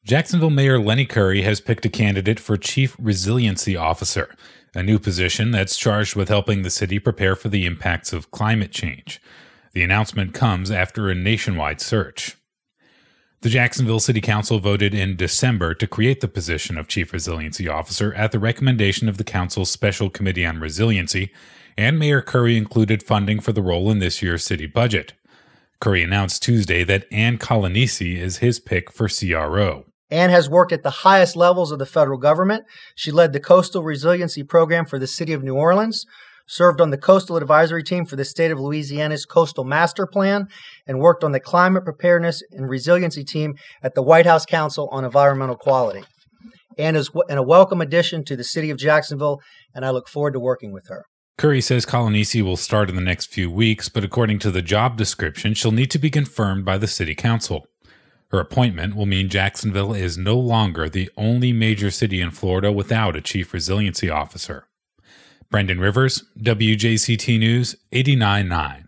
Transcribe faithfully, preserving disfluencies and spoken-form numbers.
Jacksonville Mayor Lenny Curry has picked a candidate for Chief Resiliency Officer, a new position that's charged with helping the city prepare for the impacts of climate change. The announcement comes after a nationwide search. The Jacksonville City Council voted in December to create the position of Chief Resiliency Officer at the recommendation of the Council's Special Committee on Resiliency, and Mayor Curry included funding for the role in this year's city budget. Curry announced Tuesday that Ann Colanesi is his pick for C R O. Ann has worked at the highest levels of the federal government. She led the Coastal Resiliency Program for the City of New Orleans, served on the Coastal Advisory Team for the state of Louisiana's Coastal Master Plan, and worked on the Climate Preparedness and Resiliency Team at the White House Council on Environmental Quality. Ann is w- a welcome addition to the city of Jacksonville, and I look forward to working with her. Curry says Colanesi will start in the next few weeks, but according to the job description, she'll need to be confirmed by the city council. Her appointment will mean Jacksonville is no longer the only major city in Florida without a chief resiliency officer. Brendan Rivers, W J C T News, eighty-nine point nine.